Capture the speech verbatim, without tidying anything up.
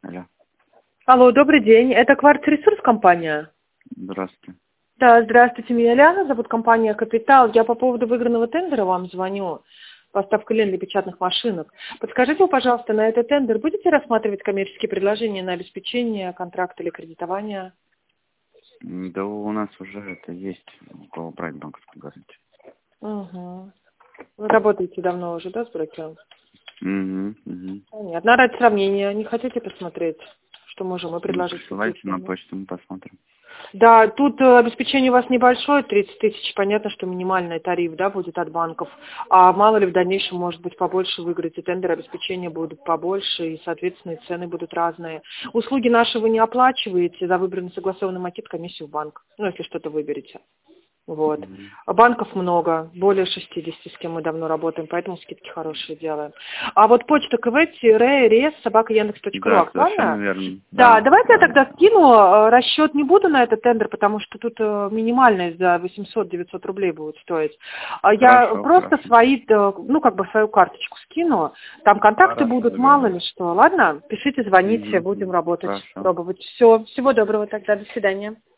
Алло. Алло, добрый день. Это Квартиресурс компания? Здравствуйте. Да, здравствуйте. Меня Лиана зовут, компания «Капитал». Я по поводу выигранного тендера вам звоню. Поставка лент для печатных машинок. Подскажите, пожалуйста, на этот тендер будете рассматривать коммерческие предложения на обеспечение контракта или кредитование? Да у нас уже это есть, у кого брать банковскую гарантию. Угу. Вы работаете давно уже, да, с брокером? Угу, угу. Понятно. Ради сравнения, не хотите посмотреть, что можем мы предложить? Присылайте на почту, мы посмотрим. Да, тут э, обеспечение у вас небольшое, тридцать тысяч, понятно, что минимальный тариф, да, будет от банков, а мало ли в дальнейшем, может быть, побольше выиграете тендер, обеспечения будут побольше, и, соответственно, и цены будут разные. Услуги наши вы не оплачиваете, за выбранный согласованный макет комиссию в банк, ну, если что-то выберете. Вот. Угу. А банков много, более шестидесяти, с кем мы давно работаем, поэтому скидки хорошие делаем. А вот почта кв-рес собака яндекс точка ру Да, совершенно актуальна? верно. Да, Да, давайте я да. тогда скину, э, расчет не буду на этот тендер, потому что тут э, минимальный за восемьсот-девятьсот рублей будет стоить. А я Хорошо, просто хорошо. свои, э, ну как бы свою карточку скину, там контакты Хорошо, будут, мало ли договорились. что. Ладно? Пишите, звоните, Угу. будем работать, Хорошо. пробовать. Все, всего доброго тогда, до свидания.